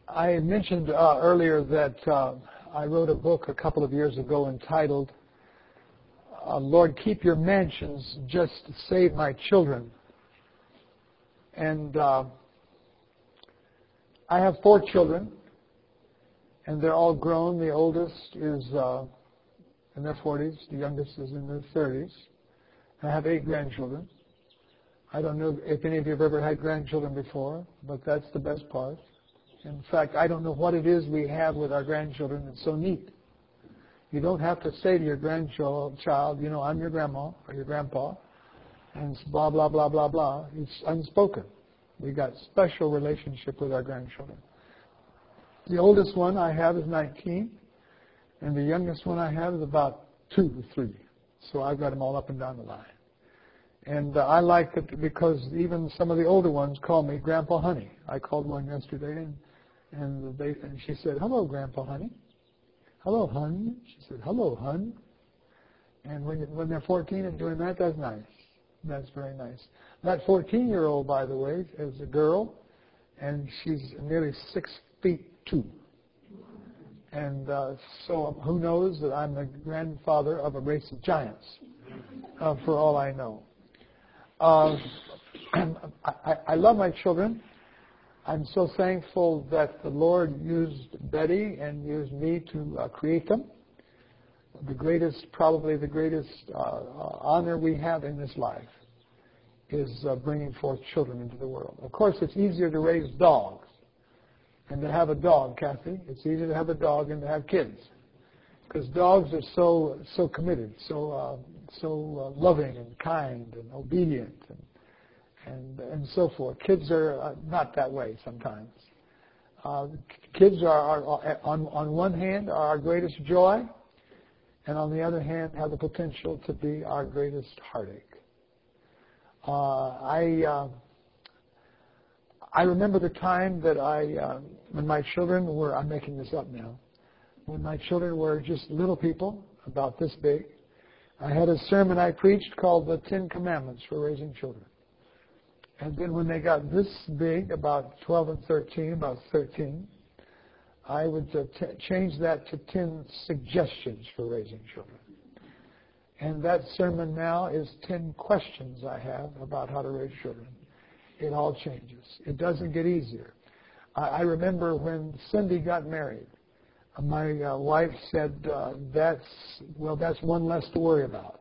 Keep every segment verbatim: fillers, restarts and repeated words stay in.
I mentioned uh, earlier that uh, I wrote a book a couple of years ago entitled, uh, Lord, Keep Your Mansions, Just Save My Children. And uh, I have four children, and they're all grown. The oldest is uh, in their forties. The youngest is in their thirties. I have eight grandchildren. I don't know if any of you have ever had grandchildren before, but that's the best part. In fact, I don't know what it is we have with our grandchildren that's so neat. You don't have to say to your grandchild, you know, I'm your grandma or your grandpa, and it's blah, blah, blah, blah, blah. It's unspoken. We got special relationship with our grandchildren. The oldest one I have is nineteen, and the youngest one I have is about two to three. So I've got them all up and down the line. And uh, I like it because even some of the older ones call me Grandpa Honey. I called one yesterday, and and, they, and she said, hello, Grandpa Honey. Hello, hun. She said, hello, hun. And when, when they're fourteen and doing that, that's nice. That's very nice. That fourteen-year-old, by the way, is a girl, and she's nearly six feet two. And uh, so who knows that I'm the grandfather of a race of giants, uh, for all I know. Uh, I, I love my children. I'm so thankful that the Lord used Betty and used me to uh, create them. The greatest, probably the greatest uh, uh, honor we have in this life is uh, bringing forth children into the world. Of course, it's easier to raise dogs and to have a dog, Kathy. It's easier to have a dog than to have kids, because dogs are so so committed, so uh, so uh, loving and kind and obedient and and and so forth. Kids are uh, not that way sometimes. Uh, kids are, are, are on on one hand are our greatest joy, and on the other hand have the potential to be our greatest heartache. Uh, I uh, I remember the time that I uh, when my children were I'm making this up now. When my children were just little people, about this big, I had a sermon I preached called The Ten Commandments for Raising Children. And then when they got this big, about twelve and thirteen, about thirteen, I would uh, t- change that to ten suggestions for raising children. And that sermon now is ten questions I have about how to raise children. It all changes. It doesn't get easier. I, I remember when Cindy got married, my uh, wife said, uh, that's, well, that's one less to worry about.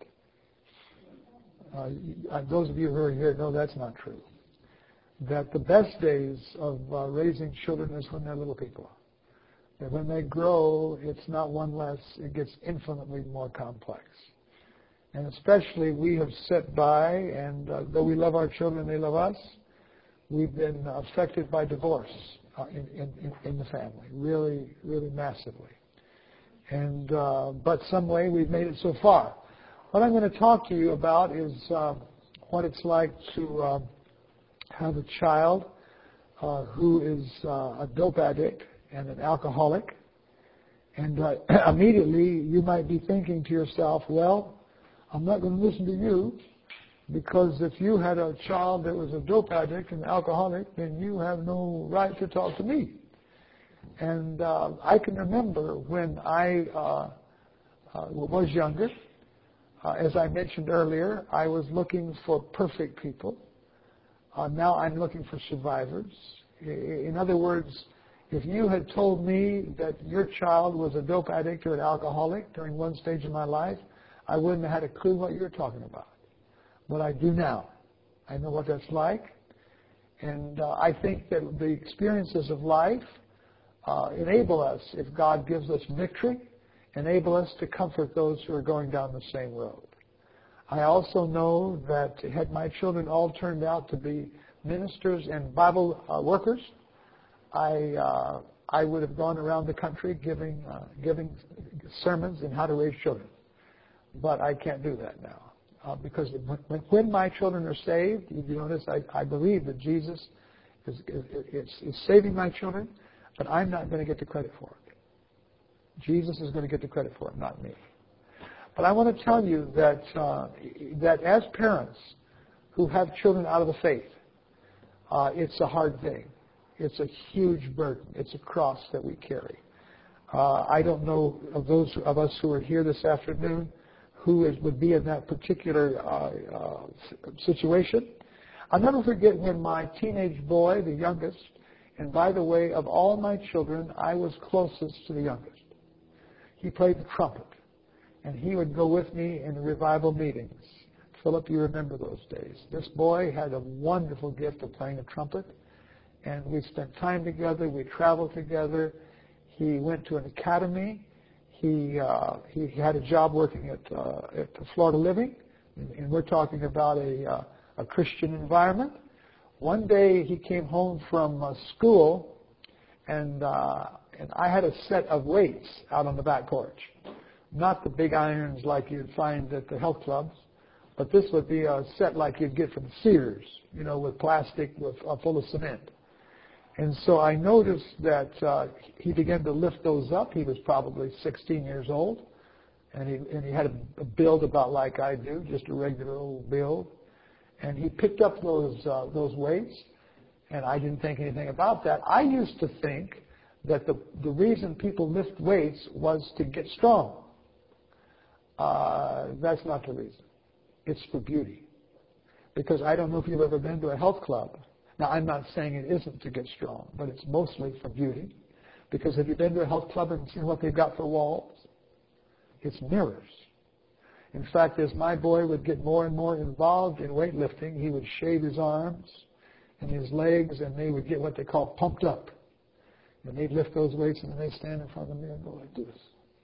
Uh, those of you who are here know that's not true. That the best days of uh, raising children is when they're little people. That when they grow, it's not one less, it gets infinitely more complex. And especially we have sat by, and uh, though we love our children, they love us, we've been affected by divorce uh, in, in, in the family, really, really massively. And uh, but some way we've made it so far. What I'm going to talk to you about is uh, what it's like to uh, have a child uh, who is uh, a dope addict and an alcoholic. And uh, immediately you might be thinking to yourself, well, I'm not going to listen to you, because if you had a child that was a dope addict and alcoholic, then you have no right to talk to me. And uh, I can remember when I uh, uh, was younger, uh, as I mentioned earlier, I was looking for perfect people. Uh, now I'm looking for survivors. In other words, if you had told me that your child was a dope addict or an alcoholic during one stage of my life, I wouldn't have had a clue what you were talking about. But I do now. I know what that's like. And uh, I think that the experiences of life uh, enable us, if God gives us victory, enable us to comfort those who are going down the same road. I also know that had my children all turned out to be ministers and Bible uh, workers, I uh, I would have gone around the country giving uh, giving sermons on how to raise children. But I can't do that now. Uh, because when, when my children are saved, you notice I, I believe that Jesus is, is, is saving my children, but I'm not going to get the credit for it. Jesus is going to get the credit for it, not me. But I want to tell you that uh, that as parents who have children out of the faith, uh, it's a hard thing. It's a huge burden. It's a cross that we carry. Uh, I don't know of those of us who are here this afternoon who is, would be in that particular uh, uh, situation. I'll never forget when my teenage boy, the youngest, and by the way, of all my children, I was closest to the youngest. He played the trumpet, and he would go with me in the revival meetings. Philip, you remember those days. This boy had a wonderful gift of playing the trumpet, and we spent time together. We traveled together. He went to an academy. He uh, he had a job working at uh, at Florida Living, and, and we're talking about a uh, a Christian environment. One day he came home from uh, school, and uh, and I had a set of weights out on the back porch, not the big irons like you'd find at the health clubs, but this would be a set like you'd get from Sears, you know, with plastic with uh, full of cement. And so I noticed that uh, he began to lift those up. He was probably sixteen years old, and he and he had a, a build about like I do, just a regular old build. And he picked up those uh, those weights, and I didn't think anything about that. I used to think that the the reason people lift weights was to get strong. Uh, that's not the reason. It's for beauty. Because I don't know if you've ever been to a health club. Now, I'm not saying it isn't to get strong, but it's mostly for beauty. Because have you been to a health club and seen what they've got for walls? It's mirrors. In fact, as my boy would get more and more involved in weightlifting, he would shave his arms and his legs, and they would get what they call pumped up. And they'd lift those weights, and then they'd stand in front of the mirror and go like this.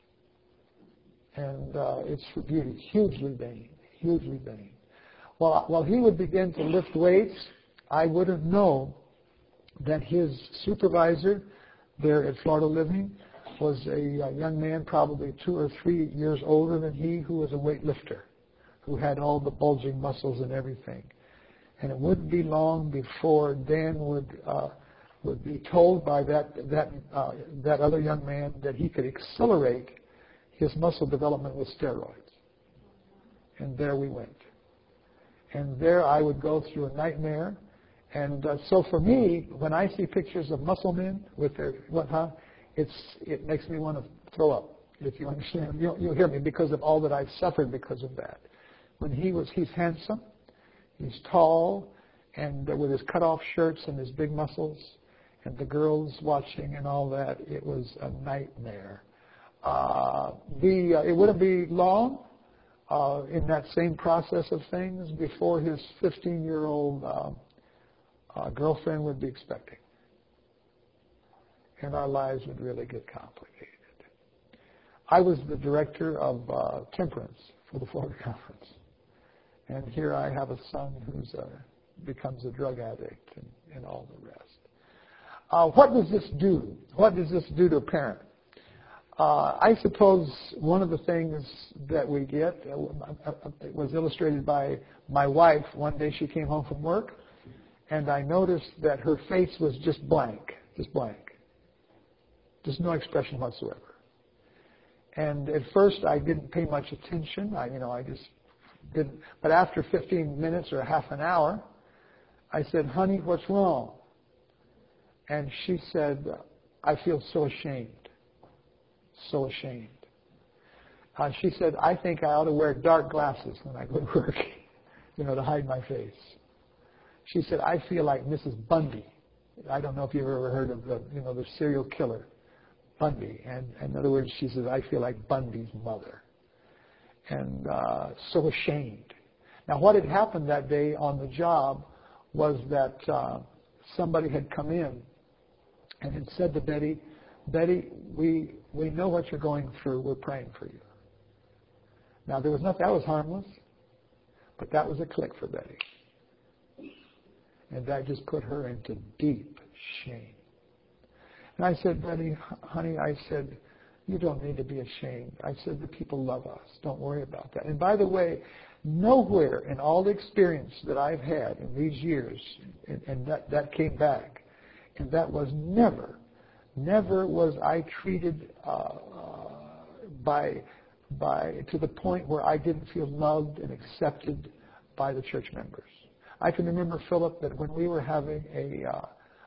And uh, it's for beauty. Hugely vain. Hugely vain. Well, while he would begin to lift weights, I would have known that his supervisor there at Florida Living was a, a young man, probably two or three years older than he, who was a weightlifter, who had all the bulging muscles and everything. And it wouldn't be long before Dan would uh, would be told by that that uh, that other young man that he could accelerate his muscle development with steroids. And there we went. And there I would go through a nightmare. And uh, so for me, when I see pictures of muscle men with their what, huh, it's it makes me want to throw up. If you understand, you'll, you'll hear me because of all that I've suffered because of that. When he was, he's handsome, he's tall, and uh, with his cut-off shirts and his big muscles, and the girls watching and all that, it was a nightmare. Uh, the uh, it wouldn't be long uh, in that same process of things before his fifteen-year-old. Uh, Uh, girlfriend would be expecting. And our lives would really get complicated. I was the director of uh, temperance for the Florida Conference. And here I have a son who becomes a drug addict and, and all the rest. Uh, what does this do? What does this do to a parent? Uh, I suppose one of the things that we get, uh, it was illustrated by my wife. One day she came home from work, and I noticed that her face was just blank, just blank. Just no expression whatsoever. And at first I didn't pay much attention. I, you know, I just didn't. But after fifteen minutes or half an hour, I said, "Honey, what's wrong?" And she said, "I feel so ashamed, so ashamed." Uh, she said, "I think I ought to wear dark glasses when I go to work, you know, to hide my face." She said, "I feel like Missus Bundy." I don't know if you've ever heard of the, you know, the serial killer, Bundy. And, and in other words, she says, "I feel like Bundy's mother." And uh, so ashamed. Now, what had happened that day on the job was that uh, somebody had come in and had said to Betty, "Betty, we we know what you're going through. We're praying for you." Now, there was nothing, that was harmless, but that was a click for Betty. And that just put her into deep shame. And I said, "Betty, honey," I said, "you don't need to be ashamed." I said, "the people love us. Don't worry about that." And by the way, nowhere in all the experience that I've had in these years, and, and that, that came back, and that was never, never was I treated uh, by, by, to the point where I didn't feel loved and accepted by the church members. I can remember, Philip, that when we were having a, uh,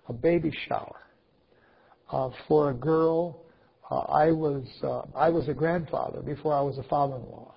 a baby shower uh, for a girl. Uh, I was uh, I was a grandfather before I was a father-in-law.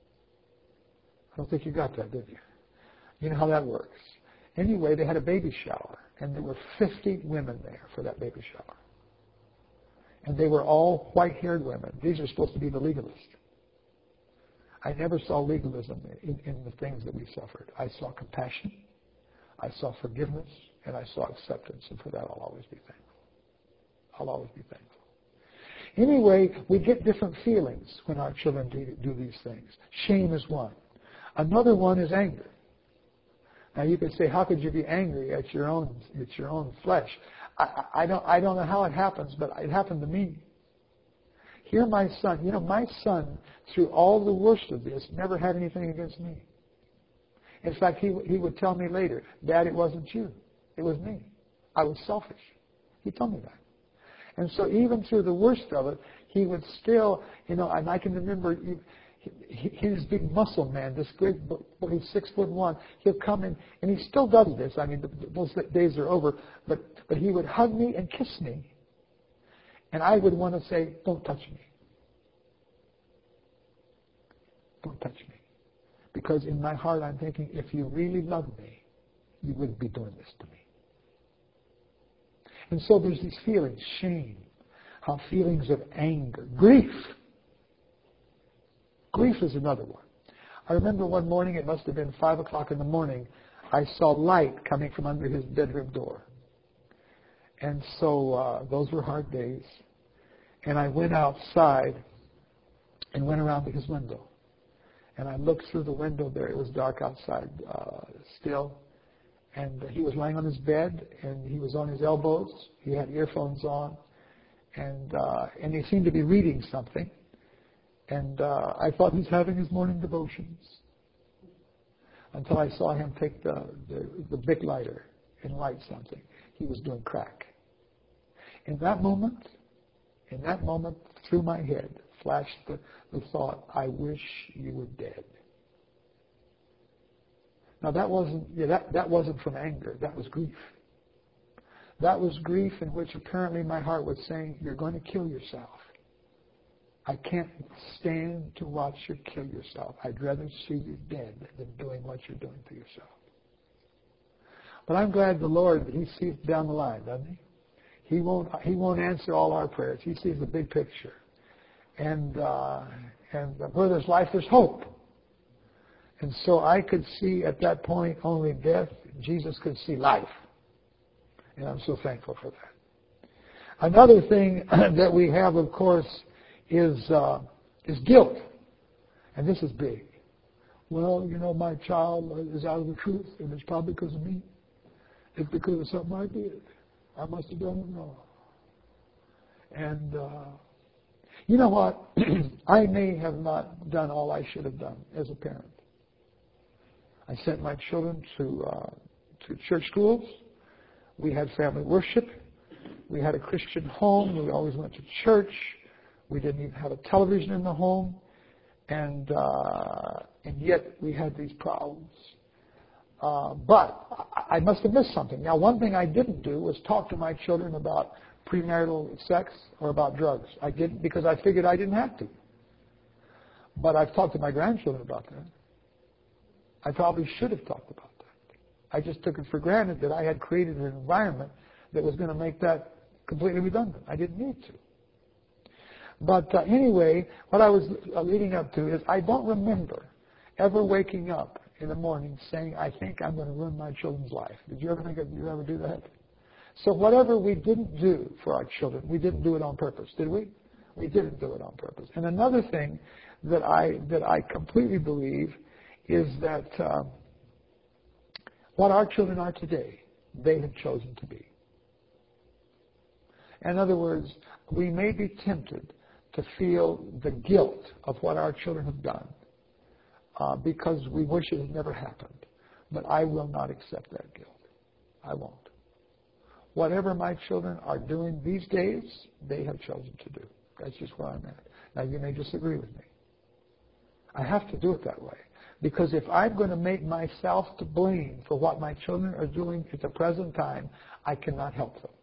I don't think you got that, did you? You know how that works. Anyway, they had a baby shower, and there were fifty women there for that baby shower. And they were all white-haired women. These are supposed to be the legalists. I never saw legalism in, in the things that we suffered. I saw compassion, I saw forgiveness, and I saw acceptance, and for that I'll always be thankful. I'll always be thankful. Anyway, we get different feelings when our children do, do these things. Shame is one. Another one is anger. Now you could say, how could you be angry at your own at your own flesh? I, I don't I don't know how it happens, but it happened to me. Here my son, you know, my son, through all the worst of this, never had anything against me. In fact, he he would tell me later, Dad, it wasn't you. It was me. I was selfish. He told me that. And so even through the worst of it, he would still, you know, and I can remember he, he, he's a big muscle man, this great, well, he's six foot one. He'll come in, and he still does this. I mean, those days are over, but, but he would hug me and kiss me. And I would want to say, don't touch me. Don't touch me. Because in my heart I'm thinking, if you really loved me, you wouldn't be doing this to me. And so there's these feelings, shame, how feelings of anger, grief. Grief is another one. I remember one morning, it must have been five o'clock in the morning, I saw light coming from under his bedroom door. And so uh, those were hard days. And I went outside and went around to his window. And I looked through the window there. It was dark outside uh, still. And he was lying on his bed, and he was on his elbows. He had earphones on, and uh, and he seemed to be reading something. And uh, I thought he's having his morning devotions, until I saw him take the, the, the Bic lighter and light something. He was doing crack. In that moment, in that moment, through my head flashed the, the thought, I wish you were dead. Now that wasn't yeah, that, that wasn't from anger. That was grief. That was grief in which apparently my heart was saying, you're going to kill yourself. I can't stand to watch you kill yourself. I'd rather see you dead than doing what you're doing to yourself. But I'm glad the Lord, He sees down the line, doesn't He? He won't He won't answer all our prayers. He sees the big picture. And uh, and where there's life, there's hope. And so I could see at that point only death. Jesus could see life. And I'm so thankful for that. Another thing that we have, of course, is uh, is guilt. And this is big. Well, you know, my child is out of the truth, and it's probably because of me. It's because of something I did. I must have done it wrong. And uh, you know what? I may have not done all I should have done as a parent. I sent my children to uh, to church schools. We had family worship. We had a Christian home. We always went to church. We didn't even have a television in the home, and uh, and yet we had these problems. Uh, but I must have missed something. Now, one thing I didn't do was talk to my children about premarital sex or about drugs. I didn't because I figured I didn't have to. But I've talked to my grandchildren about that. I probably should have talked about that. I just took it for granted that I had created an environment that was going to make that completely redundant. I didn't need to. But uh, anyway, what I was uh, leading up to is I don't remember ever waking up in the morning saying, I think I'm going to ruin my children's life. Did you ever think of, did you ever do that? So whatever we didn't do for our children, we didn't do it on purpose, did we? We didn't do it on purpose. And another thing that I that I completely believe is that uh, what our children are today, they have chosen to be. In other words, we may be tempted to feel the guilt of what our children have done uh, because we wish it had never happened. But I will not accept that guilt. I won't. Whatever my children are doing these days, they have chosen to do. That's just where I'm at. Now, you may disagree with me. I have to do it that way Because if I'm going to make myself to blame for what my children are doing at the present time, I cannot help them.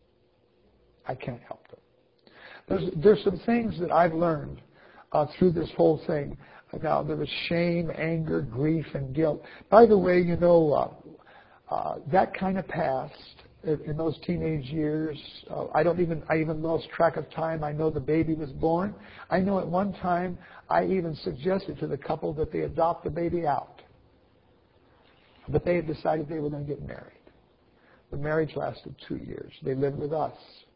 I can't help them. There's, there's some things that I've learned uh, through this whole thing. Now, there was shame, anger, grief, and guilt. By the way, you know, uh, uh, that kind of past in, in those teenage years. Uh, I don't even, I even lost track of time. I know the baby was born. I know at one time I even suggested to the couple that they adopt the baby out. But they had decided they were going to get married. The marriage lasted two years. They lived with us.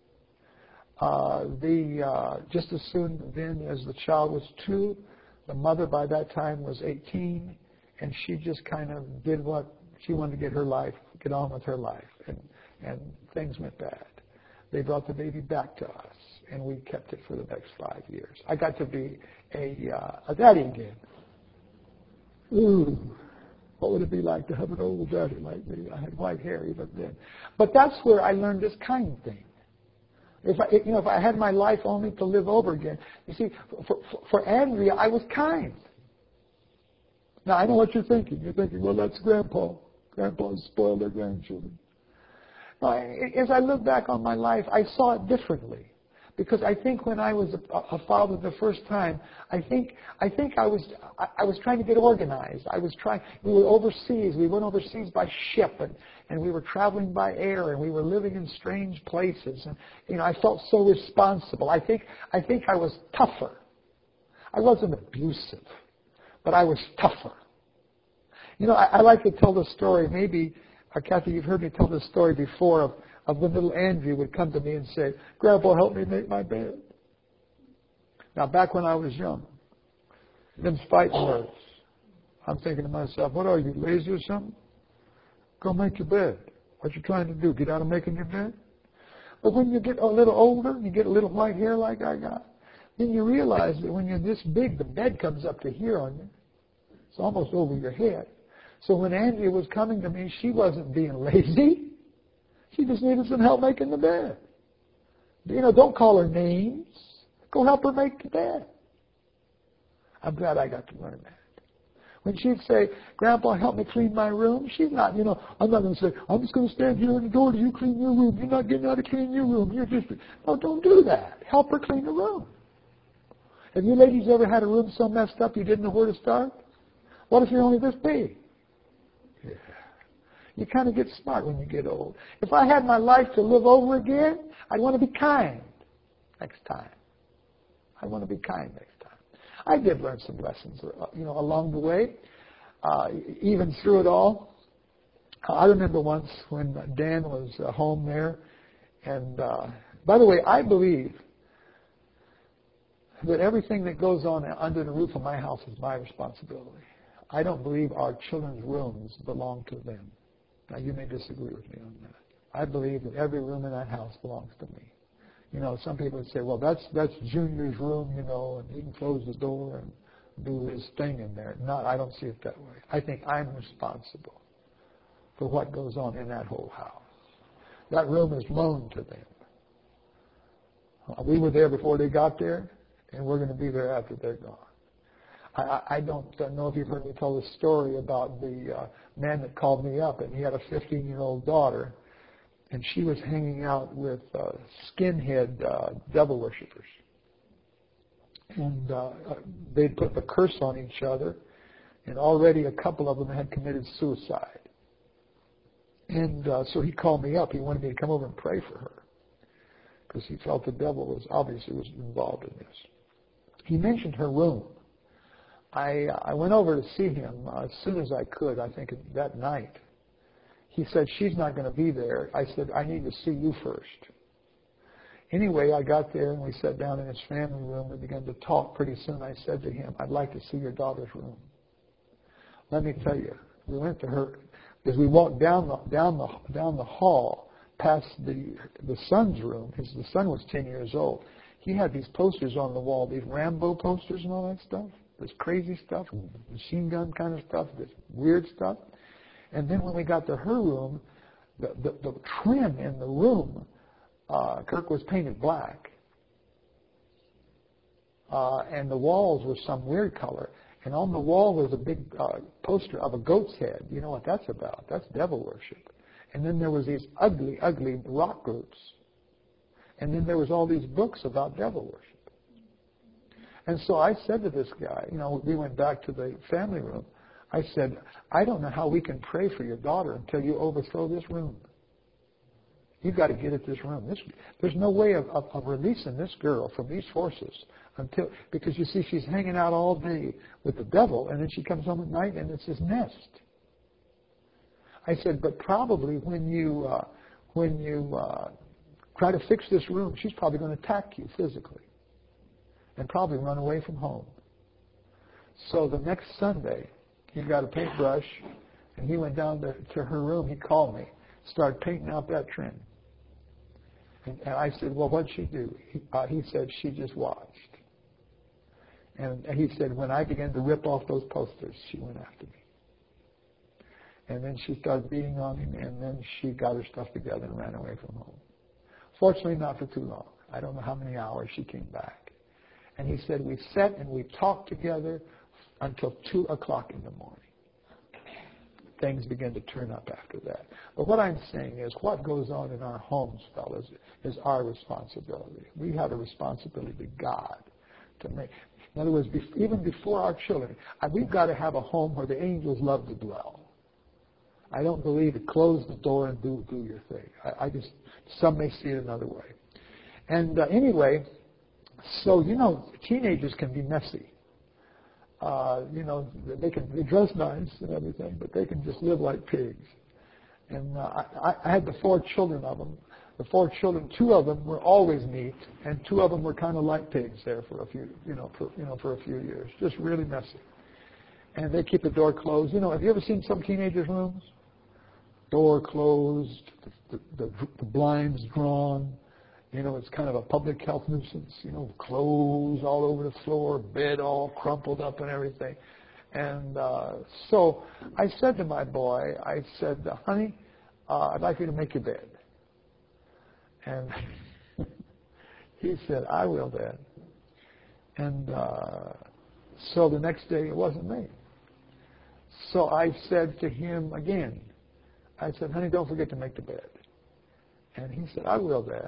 Uh, the uh, just as soon then as the child was two, the mother by that time was eighteen, and she just kind of did what she wanted to get her life, get on with her life, and and things went bad. They brought the baby back to us, and we kept it for the next five years. I got to be a uh, a daddy again. Ooh, what would it be like to have an old daddy like me? I had white hair even then, but that's where I learned this kind thing. If I, you know, if I had my life only to live over again, you see, for, for, for Andrea, I was kind. Now I know what you're thinking. You're thinking, well, that's Grandpa. Grandpa spoiled their grandchildren. No, as I look back on my life, I saw it differently, because I think when I was a, a father the first time, I think I think I was I, I was trying to get organized. I was trying. We were overseas. We went overseas by ship, and. And we were traveling by air, and we were living in strange places. And you know, I felt so responsible. I think I think I was tougher. I wasn't abusive, but I was tougher. You know, I, I like to tell the story. Maybe, uh, Kathy, you've heard me tell this story before of, of when little Andrew would come to me and say, "Grandpa, help me make my bed." Now, back when I was young, them fighting words. I'm thinking to myself, "What are you, lazy or something? Go make your bed. What you trying to do? Get out of making your bed?" But when you get a little older, you get a little white hair like I got, then you realize that when you're this big, the bed comes up to here on you. It's almost over your head. So when Andrea was coming to me, she wasn't being lazy. She just needed some help making the bed. You know, don't call her names. Go help her make the bed. I'm glad I got to learn that. When she'd say, "Grandpa, help me clean my room," she's not, you know, I'm not going to say, "I'm just going to stand here in the door till you clean your room. You're not getting out to clean your room. You're just..." No, don't do that. Help her clean the room. Have you ladies ever had a room so messed up you didn't know where to start? What if you're only this big? Yeah. You kind of get smart when you get old. If I had my life to live over again, I'd want to be kind next time. I want to be kind next time. I did learn some lessons, you know, along the way, uh, even through it all. I remember once when Dan was uh, home there, and uh, by the way, I believe that everything that goes on under the roof of my house is my responsibility. I don't believe our children's rooms belong to them. Now, you may disagree with me on that. I believe that every room in that house belongs to me. You know, some people would say, "Well, that's that's Junior's room, you know, and he can close the door and do his thing in there." Not, I don't see it that way. I think I'm responsible for what goes on in that whole house. That room is loaned to them. We were there before they got there, and we're going to be there after they're gone. I, I don't know if you've heard me tell the story about the uh, man that called me up, and he had a fifteen-year-old daughter, and she was hanging out with uh, skinhead uh, devil worshippers. And uh, they'd put the curse on each other, and already a couple of them had committed suicide. And uh, so he called me up. He wanted me to come over and pray for her, because he felt the devil was obviously was involved in this. He mentioned her room. I, I went over to see him uh, as soon as I could, I think that night. He said, "She's not going to be there." I said, "I need to see you first." Anyway, I got there and we sat down in his family room. We began to talk. Pretty soon I said to him, "I'd like to see your daughter's room." Let me tell you, we went to her, as we walked down the, down the, down the hall past the, the son's room. His, the son was ten years old. He had these posters on the wall, these Rambo posters and all that stuff, this crazy stuff, machine gun kind of stuff, this weird stuff. And then when we got to her room, the, the, the trim in the room, uh, Kirk was painted black. Uh, and the walls were some weird color. And on the wall was a big uh, poster of a goat's head. You know what that's about? That's devil worship. And then there was these ugly, ugly rock groups. And then there was all these books about devil worship. And so I said to this guy, you know, we went back to the family room. I said, I don't know how we can pray for your daughter until you overthrow this room. You've got to get at this room. This, there's no way of, of, of releasing this girl from these forces until, because you see, she's hanging out all day with the devil, and then she comes home at night, and it's his nest. I said, but probably when you uh, when you uh, try to fix this room, she's probably going to attack you physically, and probably run away from home. So the next Sunday, he got a paintbrush, and he went down to, to her room. He called me, started painting out that trend. And, and I said, well, what'd she do? He, uh, he said, she just watched. And, and he said, when I began to rip off those posters, she went after me. And then she started beating on him, and then she got her stuff together and ran away from home. Fortunately, not for too long. I don't know how many hours she came back. And he said, we sat and we talked together until two o'clock in the morning. Things began to turn up after that. But what I'm saying is what goes on in our homes, fellas, is our responsibility. We have a responsibility to God to make. In other words, even before our children, we've got to have a home where the angels love to dwell. I don't believe it. Close the door and do do your thing. I, I just, some may see it another way. And uh, anyway, so, you know, teenagers can be messy. Uh, you know, they can they dress nice and everything, but they can just live like pigs. And uh, I, I had the four children of them. The four children, two of them were always neat, and two of them were kind of like pigs there for a few, you know, for, you know, for a few years, just really messy. And they keep the door closed. You know, have you ever seen some teenagers' rooms? Door closed, the, the, the blinds drawn. You know, it's kind of a public health nuisance. You know, clothes all over the floor, bed all crumpled up and everything. And uh, so I said to my boy, I said, honey, uh, I'd like you to make your bed. And he said, I will, Dad. And uh, so the next day it wasn't me. So I said to him again, I said, honey, don't forget to make the bed. And he said, I will, Dad.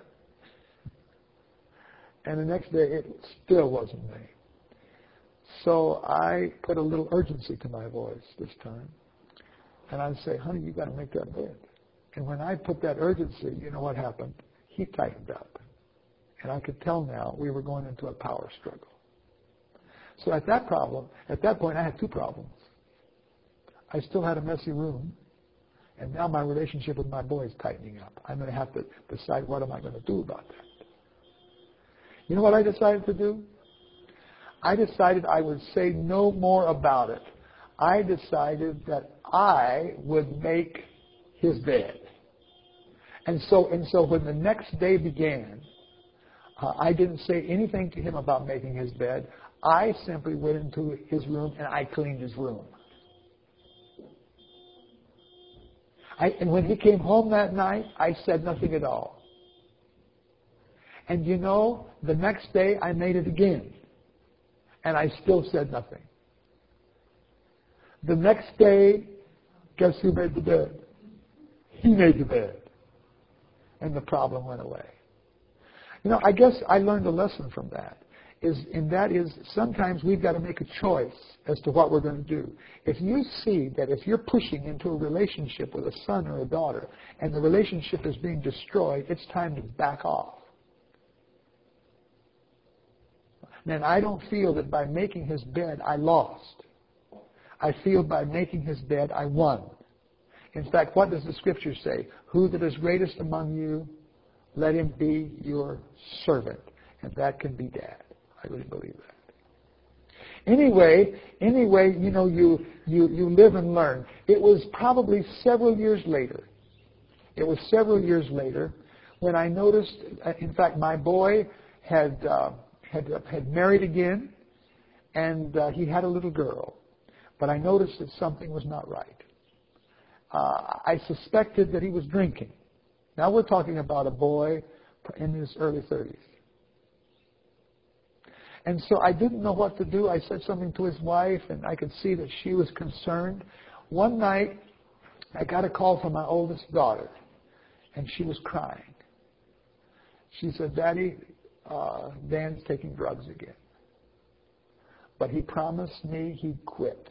And the next day, it still wasn't me. So I put a little urgency to my voice this time. And I say, honey, you got to make that bed. And when I put that urgency, you know what happened? He tightened up. And I could tell now we were going into a power struggle. So at that problem, at that point, I had two problems. I still had a messy room. And now my relationship with my boy is tightening up. I'm going to have to decide what am I going to do about that. You know what I decided to do? I decided I would say no more about it. I decided that I would make his bed. And so, and so when the next day began, uh, I didn't say anything to him about making his bed. I simply went into his room and I cleaned his room. I, and when he came home that night, I said nothing at all. And you know, the next day I made it again. And I still said nothing. The next day, guess who made the bed? He made the bed. And the problem went away. You know, I guess I learned a lesson from that. Is, and that is, sometimes we've got to make a choice as to what we're going to do. If you see that if you're pushing into a relationship with a son or a daughter, and the relationship is being destroyed, it's time to back off. And I don't feel that by making his bed, I lost. I feel by making his bed, I won. In fact, what does the Scripture say? Who that is greatest among you, let him be your servant. And that can be Dad. I really believe that. Anyway, anyway, you know, you, you, you live and learn. It was probably several years later. It was several years later when I noticed, in fact, my boy had... Uh, Had, had married again, and uh, he had a little girl. But I noticed that something was not right. Uh, I suspected that he was drinking. Now we're talking about a boy in his early thirties. And so I didn't know what to do. I said something to his wife, and I could see that she was concerned. One night, I got a call from my oldest daughter, and she was crying. She said, Daddy, uh, Dan's taking drugs again. But he promised me he'd quit.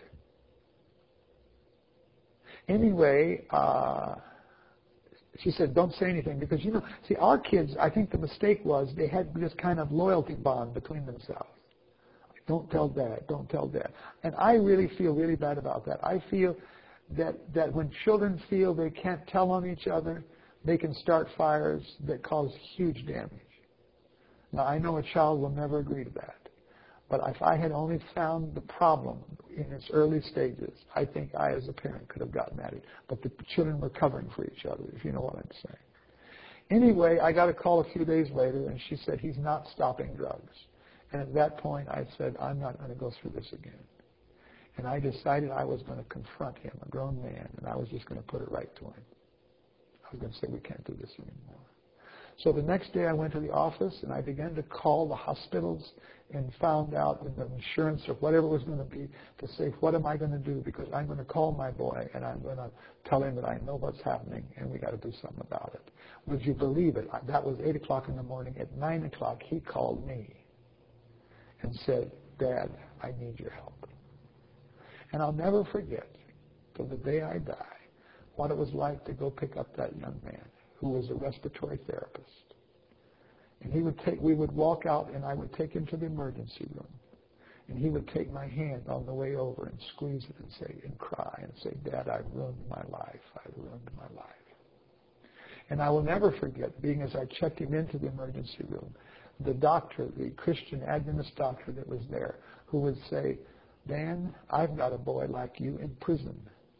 Anyway, uh, she said, don't say anything. Because, you know, see, our kids, I think the mistake was they had this kind of loyalty bond between themselves. Don't tell Dad, don't tell Dad. And I really feel really bad about that. I feel that, that when children feel they can't tell on each other, they can start fires that cause huge damage. Now, I know a child will never agree to that. But if I had only found the problem in its early stages, I think I, as a parent, could have gotten at it. But the children were covering for each other, if you know what I'm saying. Anyway, I got a call a few days later, and she said, he's not stopping drugs. And at that point, I said, I'm not going to go through this again. And I decided I was going to confront him, a grown man, and I was just going to put it right to him. I was going to say, we can't do this anymore. So the next day I went to the office and I began to call the hospitals and found out in the insurance or whatever it was going to be to say, what am I going to do? Because I'm going to call my boy and I'm going to tell him that I know what's happening and we got to do something about it. Would you believe it? That was eight o'clock in the morning. At nine o'clock he called me and said, Dad, I need your help. And I'll never forget till the day I die what it was like to go pick up that young man who was a respiratory therapist. And he would take, we would walk out and I would take him to the emergency room. And he would take my hand on the way over and squeeze it and say, and cry and say, Dad, I've ruined my life. I've ruined my life. And I will never forget, being as I checked him into the emergency room, the doctor, the Christian Adventist doctor that was there, who would say, Dan, I've got a boy like you in prison.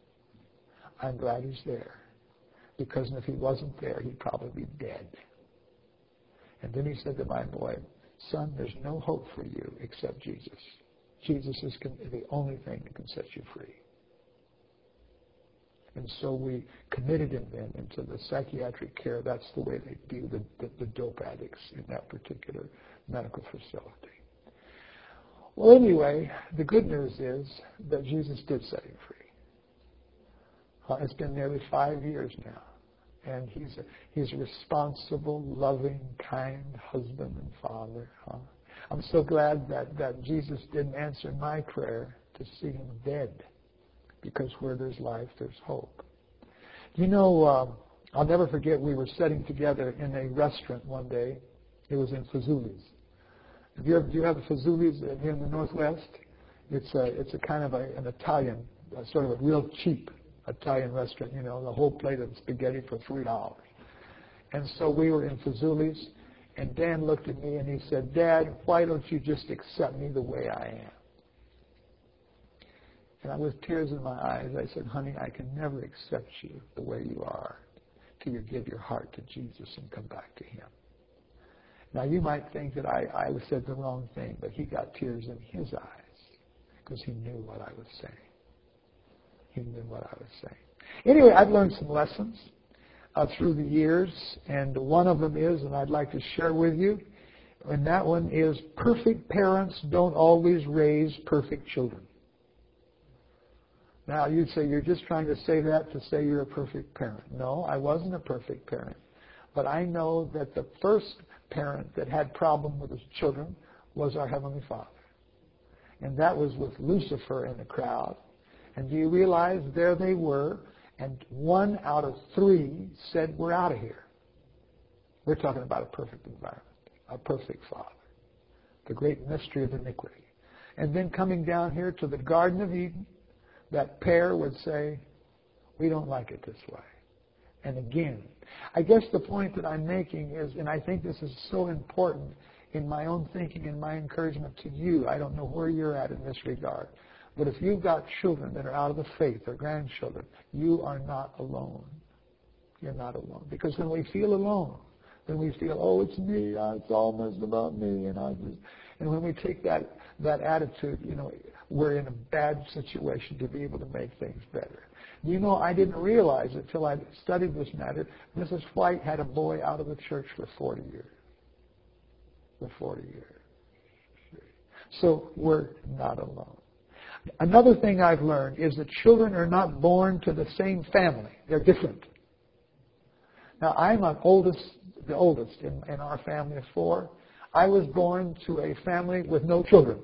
I'm glad he's there. Because if he wasn't there, he'd probably be dead. And then he said to my boy, son, there's no hope for you except Jesus. Jesus is the only thing that can set you free. And so we committed him then into the psychiatric care. That's the way they do the, the, the dope addicts in that particular medical facility. Well, anyway, the good news is that Jesus did set him free. Uh, it's been nearly five years now. And he's a, he's a responsible, loving, kind husband and father. Huh? I'm so glad that, that Jesus didn't answer my prayer to see him dead. Because where there's life, there's hope. You know, uh, I'll never forget we were sitting together in a restaurant one day. It was in Fazoli's. Have you ever, do you have the Fazoli's here in the Northwest? It's a, it's a kind of a, an Italian, uh, sort of a real cheap Italian restaurant, you know, the whole plate of spaghetti for three dollars. And so we were in Fazoli's, and Dan looked at me and he said, Dad, why don't you just accept me the way I am? And I, with tears in my eyes, I said, honey, I can never accept you the way you are till you give your heart to Jesus and come back to him. Now, you might think that I, I said the wrong thing, but he got tears in his eyes because he knew what I was saying. He knew what I was saying. Anyway, I've learned some lessons uh, through the years, and one of them is, and I'd like to share with you, and that one is perfect parents don't always raise perfect children. Now, you'd say you're just trying to say that to say you're a perfect parent. No, I wasn't a perfect parent. But I know that the first parent that had problem with his children was our Heavenly Father. And that was with Lucifer in the crowd. And do you realize there they were, and one out of three said, we're out of here. We're talking about a perfect environment, a perfect Father, the great mystery of iniquity. And then coming down here to the Garden of Eden, that pair would say, we don't like it this way. And again, I guess the point that I'm making is, and I think this is so important in my own thinking and my encouragement to you, I don't know where you're at in this regard, but if you've got children that are out of the faith or grandchildren, you are not alone. You're not alone. Because when we feel alone, then we feel, oh, it's me, uh, it's almost about me, and I just, and when we take that that attitude, you know, we're in a bad situation to be able to make things better. You know, I didn't realize it until I studied this matter. Missus White had a boy out of the church for forty years. For forty years. So we're not alone. Another thing I've learned is that children are not born to the same family. They're different. Now, I'm an oldest, the oldest in, in our family of four. I was born to a family with no children.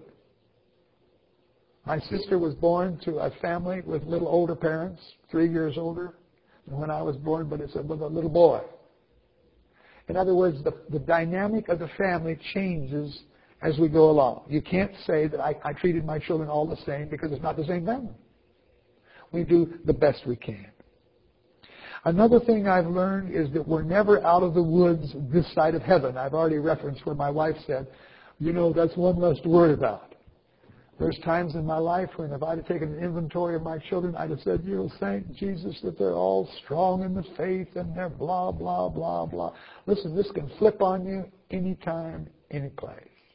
My sister was born to a family with little older parents, three years older than when I was born, but it's a, with a little boy. In other words, the, the dynamic of the family changes as we go along. You can't say that I, I treated my children all the same because it's not the same family. We do the best we can. Another thing I've learned is that we're never out of the woods this side of heaven. I've already referenced where my wife said, you know, that's one less to worry about. There's times in my life when if I'd have taken an inventory of my children, I'd have said, you know, thank Jesus that they're all strong in the faith and they're blah, blah, blah, blah. Listen, this can flip on you anytime, any place.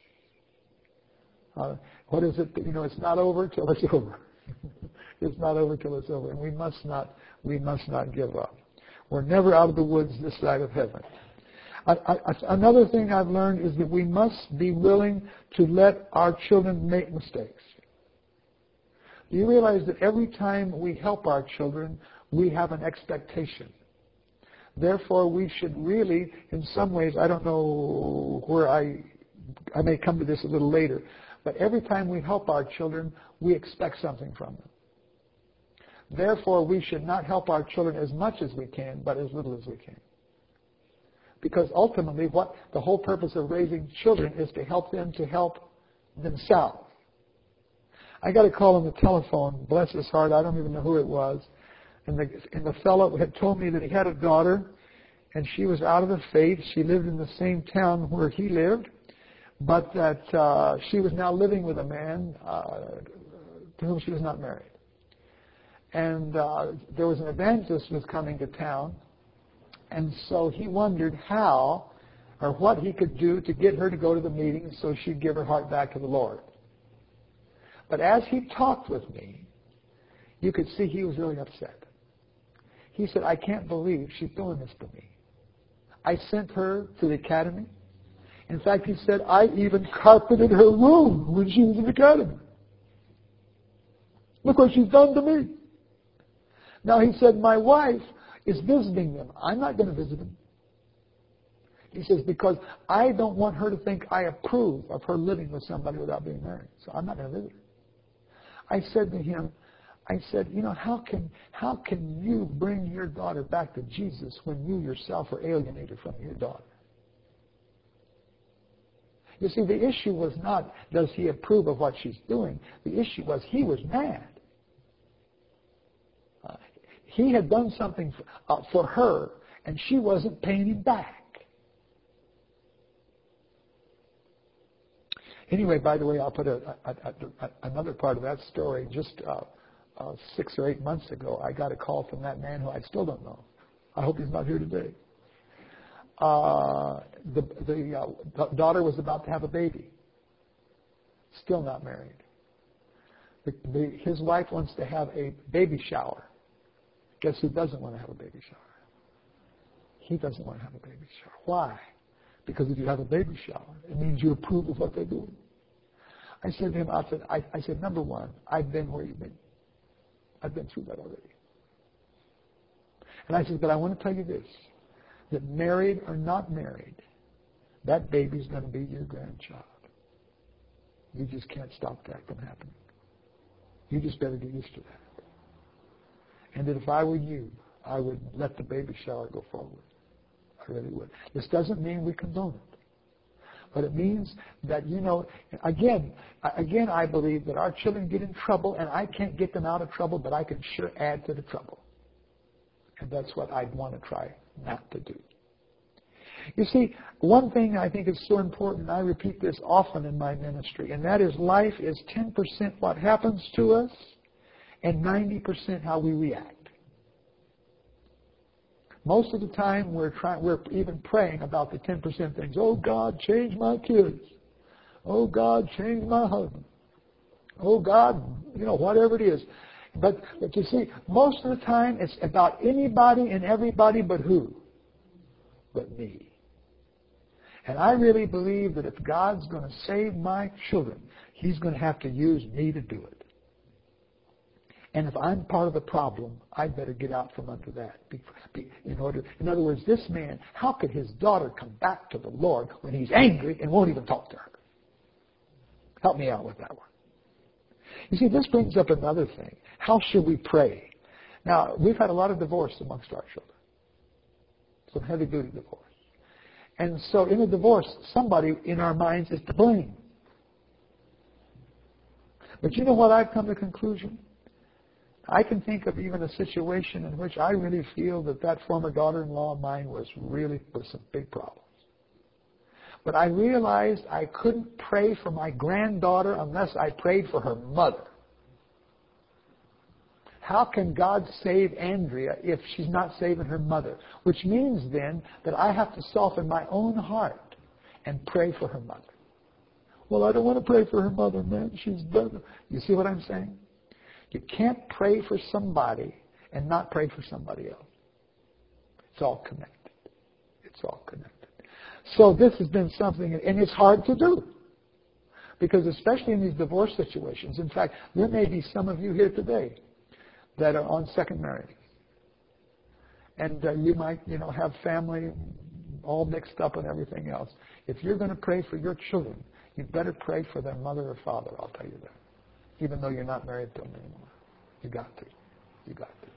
Uh, what is it? You know, it's not over till it's over. It's not over till it's over. And we must not, we must not give up. We're never out of the woods this side of heaven. I, I, another thing I've learned is that we must be willing to let our children make mistakes. Do you realize that every time we help our children, we have an expectation? Therefore, we should really, in some ways, I don't know where I, I may come to this a little later, but every time we help our children, we expect something from them. Therefore, we should not help our children as much as we can, but as little as we can. Because ultimately, what the whole purpose of raising children is to help them to help themselves. I got a call on the telephone, bless his heart, I don't even know who it was, and the, and the fellow had told me that he had a daughter, and she was out of the faith. She lived in the same town where he lived, but that uh, she was now living with a man uh, to whom she was not married. And uh, there was an evangelist who was coming to town, and so he wondered how or what he could do to get her to go to the meeting so she'd give her heart back to the Lord. But as he talked with me, you could see he was really upset. He said, I can't believe she's doing this to me. I sent her to the academy. In fact, he said, I even carpeted her room when she was in the academy. Look what she's done to me. Now, he said, my wife is visiting them. I'm not going to visit them. He says, because I don't want her to think I approve of her living with somebody without being married. So I'm not going to visit her. I said to him, I said, you know, how can how can you bring your daughter back to Jesus when you yourself are alienated from your daughter? You see, the issue was not, does he approve of what she's doing? The issue was he was mad. Uh, he had done something for, uh, for her, and she wasn't paying him back. Anyway, by the way, I'll put a, a, a, a, another part of that story. Just uh, uh, six or eight months ago, I got a call from that man who I still don't know. I hope he's not here today. Uh, the the uh, daughter was about to have a baby. Still not married. The, the, his wife wants to have a baby shower. Guess who doesn't want to have a baby shower? He doesn't want to have a baby shower. Why? Because if you have a baby shower, it means you approve of what they're doing. I said to him, I said, I, I said, number one, I've been where you've been. I've been through that already. And I said, but I want to tell you this, that married or not married, that baby's going to be your grandchild. You just can't stop that from happening. You just better get used to that. And that if I were you, I would let the baby shower go forward. I really would. This doesn't mean we condone it. But it means that, you know, again, again, I believe that our children get in trouble, and I can't get them out of trouble, but I can sure add to the trouble. And that's what I'd want to try not to do. You see, one thing I think is so important, I repeat this often in my ministry, and that is life is ten percent what happens to us and ninety percent how we react. Most of the time, we're trying, we're even praying about the ten percent things. Oh, God, change my kids. Oh, God, change my husband. Oh, God, you know, whatever it is. But, but you see, most of the time, it's about anybody and everybody but who? But me. And I really believe that if God's going to save my children, He's going to have to use me to do it. And if I'm part of the problem, I'd better get out from under that. Be, be, in order, in other words, this man, how could his daughter come back to the Lord when he's angry and won't even talk to her? Help me out with that one. You see, this brings up another thing. How should we pray? Now, we've had a lot of divorce amongst our children. Some heavy-duty divorce. And so in a divorce, somebody in our minds is to blame. But you know what I've come to the conclusion? I can think of even a situation in which I really feel that that former daughter-in-law of mine was really with some big problems. But I realized I couldn't pray for my granddaughter unless I prayed for her mother. How can God save Andrea if she's not saving her mother? Which means then that I have to soften my own heart and pray for her mother. Well, I don't want to pray for her mother, man. She's done. You see what I'm saying? You can't pray for somebody and not pray for somebody else. It's all connected. It's all connected. So this has been something, and it's hard to do. Because especially in these divorce situations, in fact, there may be some of you here today that are on second marriage. And uh, you might, you know, have family all mixed up and everything else. If you're going to pray for your children, you better pray for their mother or father, I'll tell you that. Even though you're not married to them anymore. You got to. You got to.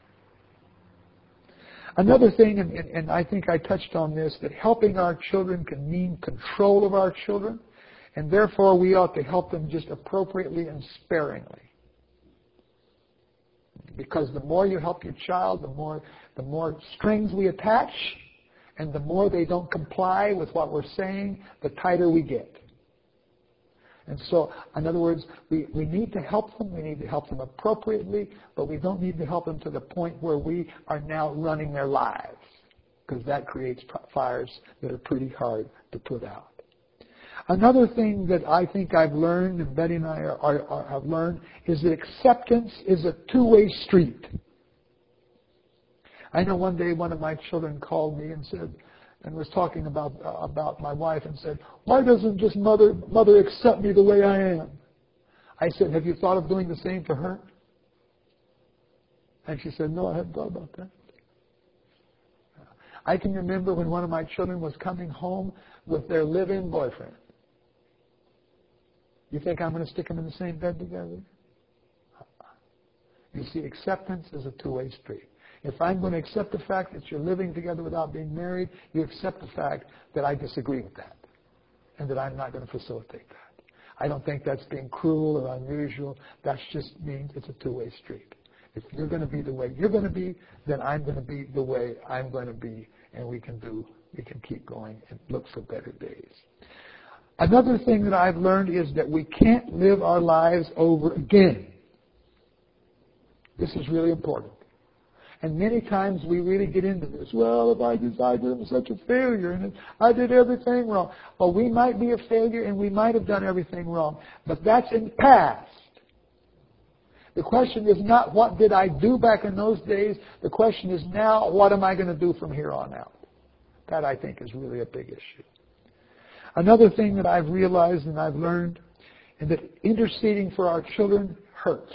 Another thing, and, and, and I think I touched on this, that helping our children can mean control of our children, and therefore we ought to help them just appropriately and sparingly. Because the more you help your child, the more the more strings we attach, and the more they don't comply with what we're saying, the tighter we get. And so, in other words, we, we need to help them. We need to help them appropriately, but we don't need to help them to the point where we are now running their lives, because that creates fires that are pretty hard to put out. Another thing that I think I've learned, and Betty and I are, are, are, have learned, is that acceptance is a two-way street. I know one day one of my children called me and said, and was talking about uh, about my wife and said, "Why doesn't just mother mother accept me the way I am?" I said, "Have you thought of doing the same for her?" And she said, "No, I haven't thought about that." I can remember when one of my children was coming home with their live-in boyfriend. You think I'm going to stick them in the same bed together? You see, acceptance is a two-way street. If I'm going to accept the fact that you're living together without being married, you accept the fact that I disagree with that and that I'm not going to facilitate that. I don't think that's being cruel or unusual. That just means it's a two-way street. If you're going to be the way you're going to be, then I'm going to be the way I'm going to be, and we can do, we can keep going and look for better days. Another thing that I've learned is that we can't live our lives over again. This is really important. And many times we really get into this. Well, if I decided I'm such a failure and I did everything wrong. Well, we might be a failure and we might have done everything wrong. But that's in the past. The question is not what did I do back in those days. The question is now, what am I going to do from here on out? That, I think, is really a big issue. Another thing that I've realized and I've learned is that interceding for our children hurts.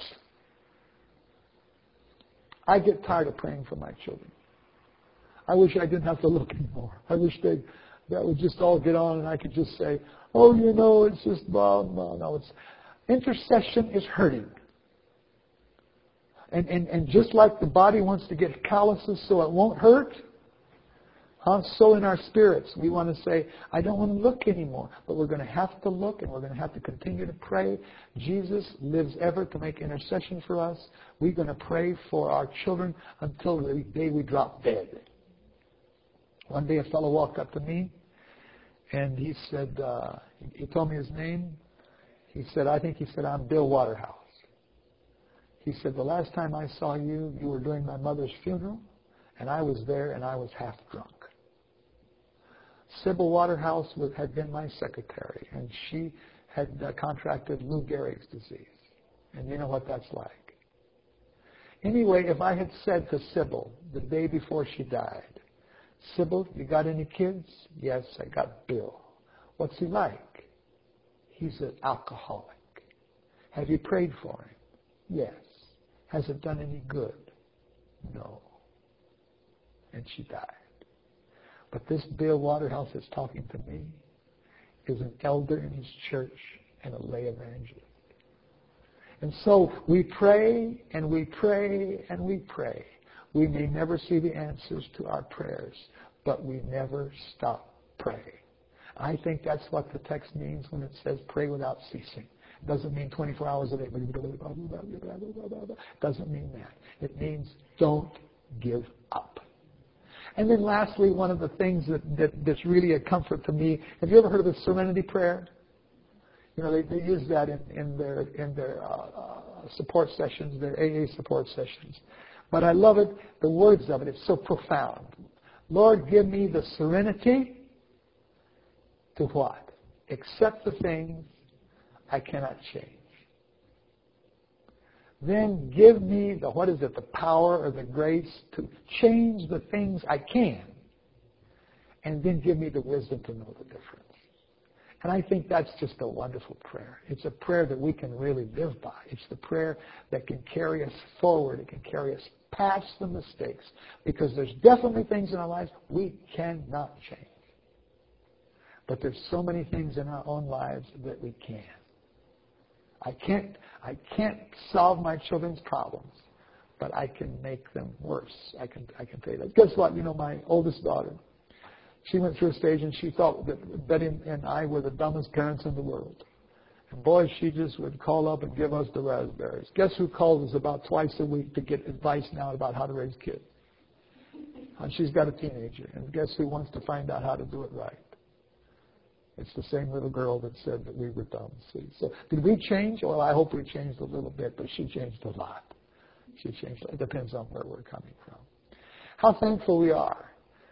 I get tired of praying for my children. I wish I didn't have to look anymore. I wish they that would just all get on and I could just say, oh, you know, it's just blah, blah. No, it's, intercession is hurting. And, and, and just like the body wants to get calluses so it won't hurt, huh, so in our spirits we want to say, I don't want to look anymore. But we're going to have to look and we're going to have to continue to pray. Jesus lives ever to make intercession for us. We're going to pray for our children until the day we drop dead. One day a fellow walked up to me and he said, uh, he told me his name. He said, I think he said, I'm Bill Waterhouse. He said, the last time I saw you, you were doing my mother's funeral, and I was there, and I was half drunk. Sybil Waterhouse was, had been my secretary, and she had uh, contracted Lou Gehrig's disease. And you know what that's like. Anyway, if I had said to Sybil the day before she died, Sybil, you got any kids? Yes, I got Bill. What's he like? He's an alcoholic. Have you prayed for him? Yes. Has it done any good? No. And she died. But this Bill Waterhouse that's talking to me is an elder in his church and a lay evangelist. And so we pray and we pray and we pray. We may never see the answers to our prayers, but we never stop praying. I think that's what the text means when it says pray without ceasing. It doesn't mean twenty-four hours a day. It doesn't mean that. It means don't give up. And then lastly, one of the things that, that that's really a comfort to me, have you ever heard of the Serenity Prayer? You know, they, they use that in, in their, in their uh, uh, support sessions, their A A support sessions. But I love it, the words of it, it's so profound. Lord, give me the serenity to what? Accept the things I cannot change. Then give me the, what is it, the power or the grace to change the things I can. And then give me the wisdom to know the difference. And I think that's just a wonderful prayer. It's a prayer that we can really live by. It's the prayer that can carry us forward. It can carry us past the mistakes. Because there's definitely things in our lives we cannot change. But there's so many things in our own lives that we can. I can't, I can't solve my children's problems, but I can make them worse. I can, I can tell you that. Guess what? You know, my oldest daughter, she went through a stage and she thought that Betty and I were the dumbest parents in the world. And boy, she just would call up and give us the raspberries. Guess who calls us about twice a week to get advice now about how to raise kids? And she's got a teenager. And guess who wants to find out how to do it right? It's the same little girl that said that we were dumb. See? So did we change? Well, I hope we changed a little bit, but she changed a lot. She changed. It depends on where we're coming from. How thankful we are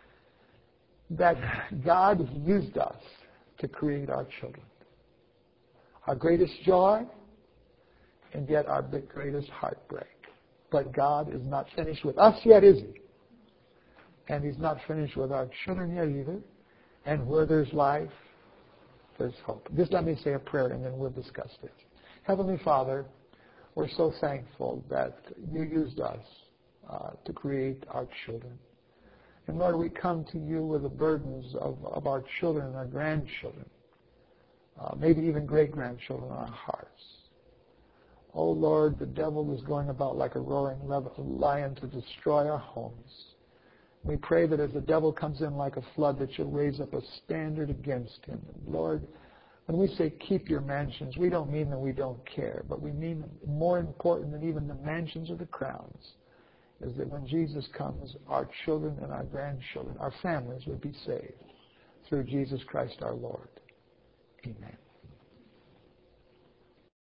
that God used us to create our children. Our greatest joy, and yet our greatest heartbreak. But God is not finished with us yet, is He? And He's not finished with our children yet either. And where there's life, there's hope. Just let me say a prayer and then we'll discuss this. Heavenly Father, we're so thankful that You used us uh, to create our children. And Lord, we come to You with the burdens of, of our children and our grandchildren, uh, maybe even great-grandchildren on our hearts. Oh Lord, the devil is going about like a roaring lion to destroy our homes. We pray that as the devil comes in like a flood, that You'll raise up a standard against him. And Lord, when we say keep Your mansions, we don't mean that we don't care, but we mean more important than even the mansions or the crowns is that when Jesus comes, our children and our grandchildren, our families would be saved through Jesus Christ our Lord. Amen.